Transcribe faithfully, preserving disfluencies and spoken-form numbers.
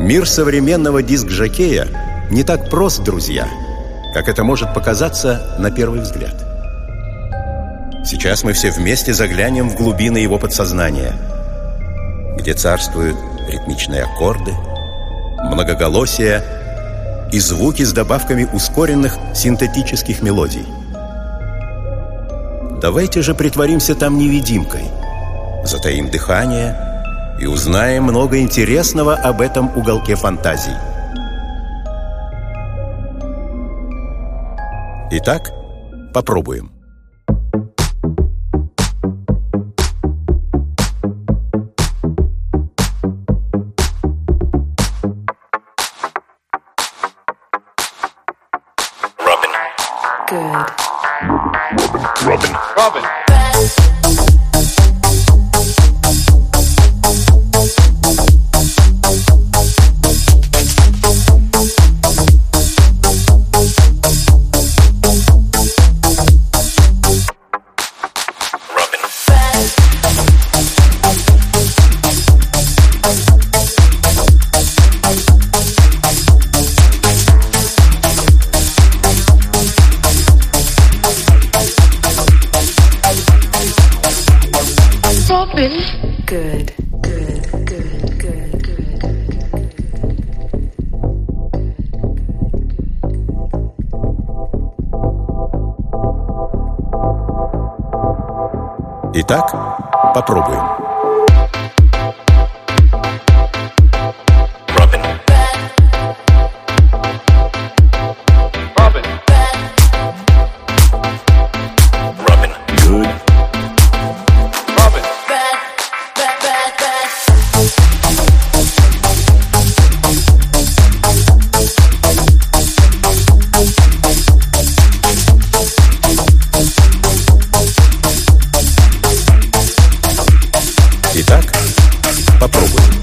Мир современного диск-жокея не так прост, друзья, как это может показаться на первый взгляд. Сейчас мы все вместе заглянем в глубины его подсознания, где царствуют ритмичные аккорды, многоголосие и звуки с добавками ускоренных синтетических мелодий. Давайте же притворимся там невидимкой, затаим дыхание и узнаем много интересного об этом уголке фантазий. Итак, попробуем. Good. Robin. Robin. Robin. Good. Good. Good. Good. Good. Итак, попробуем. Robin. Robin. Robin. Good. Robin. Итак, попробуем.